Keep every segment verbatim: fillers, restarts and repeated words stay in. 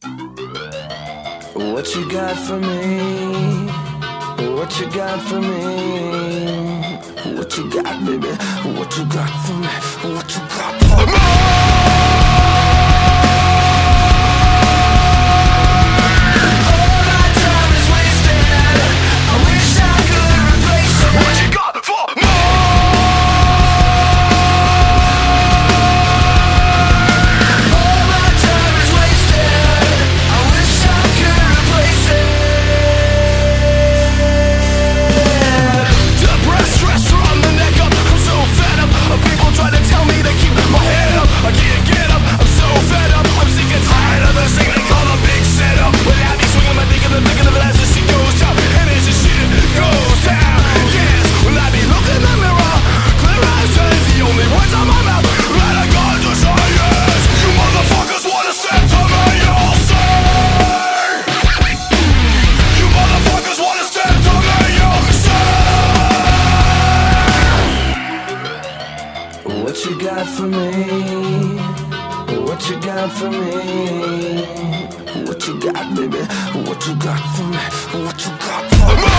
What you got for me? What you got for me? What you got, baby? What you got for me? What you got for me? What you got for me? What you got for me? What you got, baby? What you got for me? What you got for me?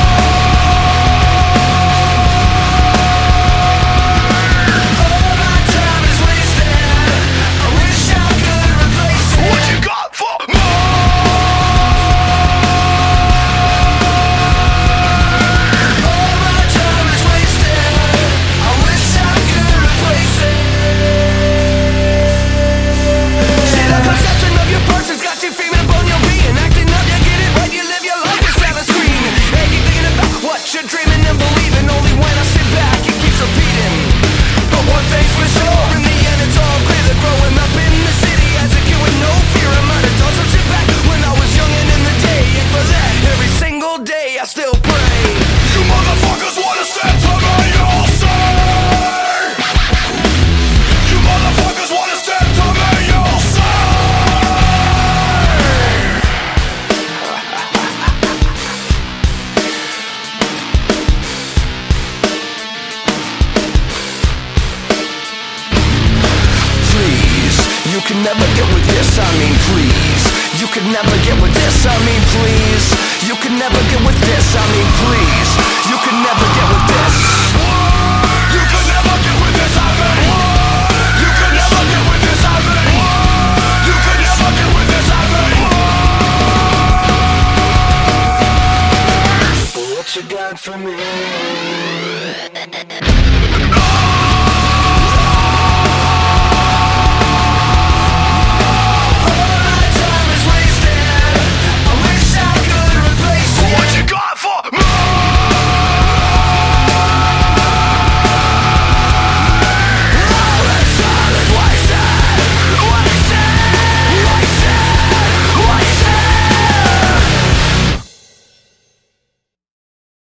You're dreaming and believing only when I sit back it keeps repeating. But one thing's for sure, in the end it's all clear that growing up in the city as a kid with no fear I might have done some shit back when I was young and in the day. And for that, every single day I still pray. You motherfuckers wanna stand to me, you'll say. You motherfuckers wanna stand to me, you'll say. You can never get with this, I mean please. You can never get with this, I mean please. You can never get with this, I mean please. You can never get with this. You can